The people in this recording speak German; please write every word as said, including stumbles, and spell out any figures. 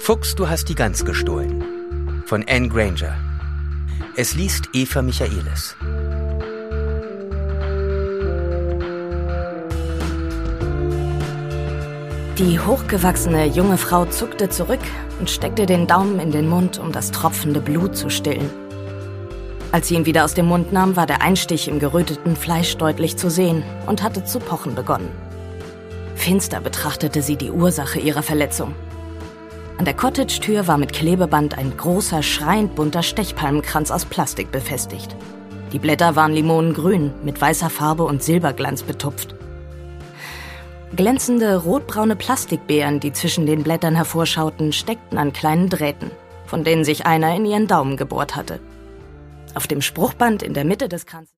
Fuchs, du hast die Gans gestohlen. Von Anne Granger. Es liest Eva Michaelis. Die hochgewachsene junge Frau zuckte zurück und steckte den Daumen in den Mund, um das tropfende Blut zu stillen. Als sie ihn wieder aus dem Mund nahm, war der Einstich im geröteten Fleisch deutlich zu sehen und hatte zu pochen begonnen. Finster betrachtete sie die Ursache ihrer Verletzung. An der Cottage-Tür war mit Klebeband ein großer, schreiend bunter Stechpalmenkranz aus Plastik befestigt. Die Blätter waren limonengrün, mit weißer Farbe und Silberglanz betupft. Glänzende, rotbraune Plastikbeeren, die zwischen den Blättern hervorschauten, steckten an kleinen Drähten, von denen sich einer in ihren Daumen gebohrt hatte. Auf dem Spruchband in der Mitte des Kranzes